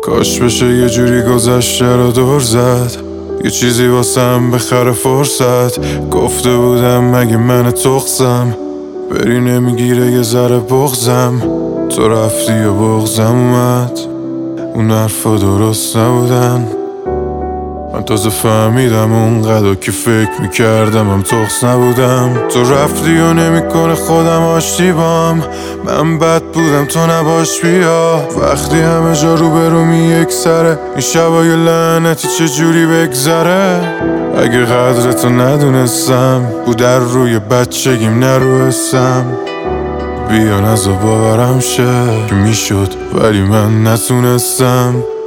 کاش بشه یه جوری گذشته رو دور زد، یه چیزی واسم بخره فرصت. گفته بودم مگه من تخصم، بری نمیگیره یه ذره بغزم. تو رفتی و بغزم اومد، اون حرفا درست نبودن. من تازه فهمیدم اونقدر که فکر میکردم هم تخص نبودم. تو رفتی و نمیکنه خودم آشتی بام، من بد بودم تو نباش بیا. وقتی همه جا رو برومی یک سره، این شبای لعنتی چجوری بگذره. اگه قدرتو ندونستم بود در روی بچگیم نرو حسم. بیا نزا باورم شه که میشد ولی من نتونستم.